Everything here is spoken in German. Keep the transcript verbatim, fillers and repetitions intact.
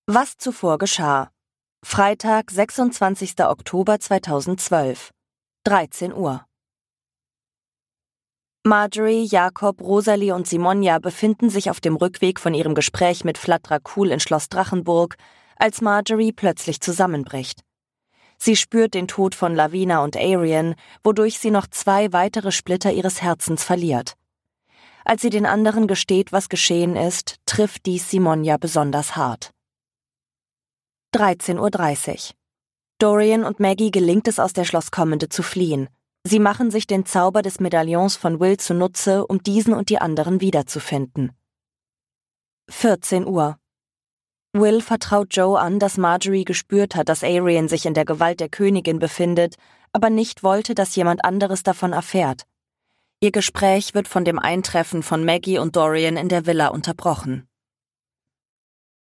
Was zuvor geschah. Freitag, sechsundzwanzigster Oktober zweitausendzwölf, dreizehn Uhr. Marjorie, Jakob, Rosalie und Simonja befinden sich auf dem Rückweg von ihrem Gespräch mit Vlad Dracul in Schloss Drachenburg, als Marjorie plötzlich zusammenbricht. Sie spürt den Tod von Lavina und Arian, wodurch sie noch zwei weitere Splitter ihres Herzens verliert. Als sie den anderen gesteht, was geschehen ist, trifft dies Simonja besonders hart. dreizehn Uhr dreißig. Dorian und Maggie gelingt es, aus der Schlosskommende zu fliehen. Sie machen sich den Zauber des Medaillons von Will zunutze, um diesen und die anderen wiederzufinden. vierzehn Uhr. Will vertraut Joe an, dass Marjorie gespürt hat, dass Arian sich in der Gewalt der Königin befindet, aber nicht wollte, dass jemand anderes davon erfährt. Ihr Gespräch wird von dem Eintreffen von Maggie und Dorian in der Villa unterbrochen.